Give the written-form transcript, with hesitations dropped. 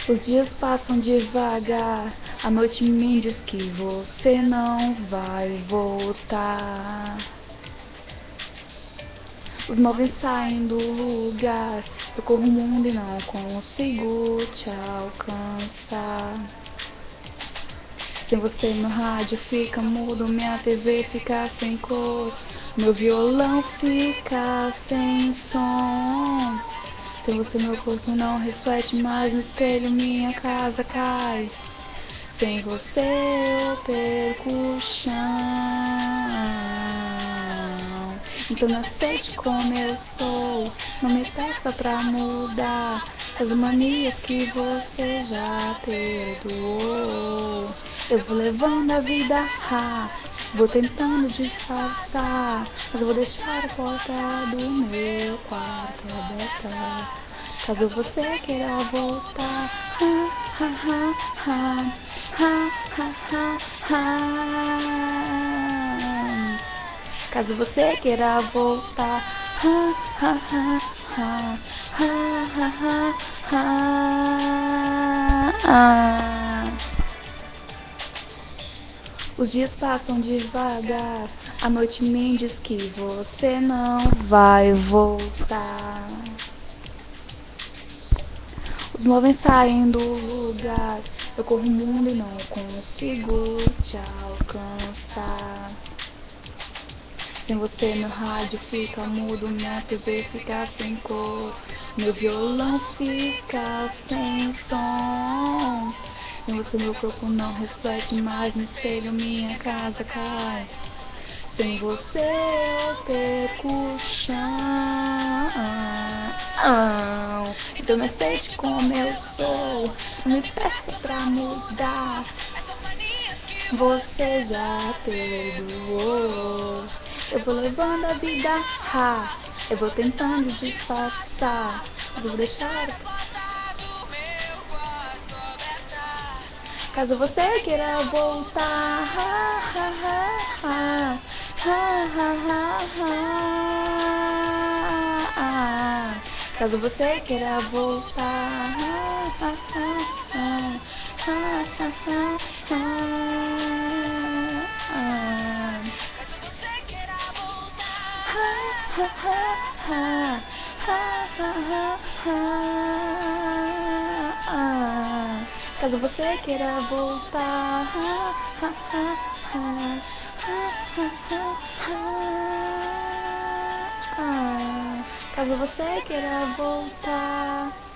Os dias passam devagar, a noite me diz que você não vai voltar. Os móveis saem do lugar, eu corro o mundo e não consigo te alcançar. Sem você meu rádio fica mudo, minha TV fica sem cor, meu violão fica sem som. Sem você meu corpo não reflete mais no espelho, minha casa cai. Sem você eu perco o chão. Então me aceite como eu sou, não me peça pra mudar as manias que você já perdoou. Eu vou levando a vida, vou tentando disfarçar, mas eu vou deixar a porta do meu quarto aberta, caso você queira voltar. Caso você queira voltar. Os dias passam devagar, a noite me diz que você não vai voltar. Os móveis saem do lugar, eu corro o mundo e não consigo te alcançar. Sem você meu rádio fica mudo, minha TV fica sem cor, meu violão fica sem som. Sem você meu corpo não reflete mais no espelho, minha casa cai. Sem você eu perco o chão. Então me aceite como eu sou, não me peça pra mudar essas manias que você já perdoou. Eu vou levando a vida, eu vou tentando disfarçar, mas eu vou deixar a porta do meu quarto aberta, caso você queira voltar. Caso você queira voltar. Caso você queira voltar. Caso você queira voltar. Caso você queira voltar.